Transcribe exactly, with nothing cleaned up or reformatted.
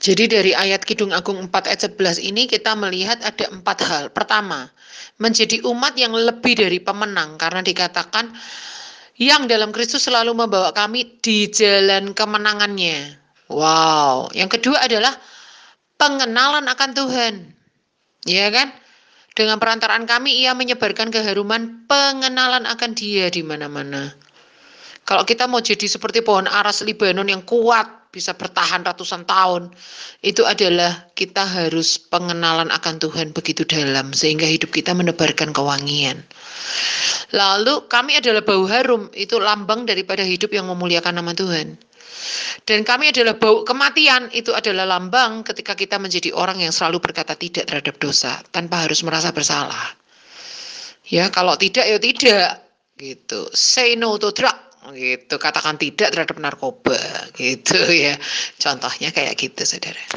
Jadi dari ayat Kidung Agung empat ayat sebelas ini kita melihat ada empat hal. Pertama, menjadi umat yang lebih dari pemenang karena dikatakan yang dalam Kristus selalu membawa kami di jalan kemenangannya. Wow. Yang kedua adalah pengenalan akan Tuhan. Ya kan? Dengan perantaraan kami ia menyebarkan keharuman pengenalan akan Dia di mana-mana. Kalau kita mau jadi seperti pohon aras Libanon yang kuat, bisa bertahan ratusan tahun, itu adalah kita harus pengenalan akan Tuhan begitu dalam, sehingga hidup kita menebarkan kewangian. Lalu kami adalah bau harum, itu lambang daripada hidup yang memuliakan nama Tuhan. Dan kami adalah bau kematian, itu adalah lambang ketika kita menjadi orang yang selalu berkata tidak terhadap dosa, tanpa harus merasa bersalah. Ya, kalau tidak, ya tidak. Gitu. Say no to drug. Gitu. Katakan tidak terhadap narkoba. Gitu ya. Contohnya kayak gitu, saudara.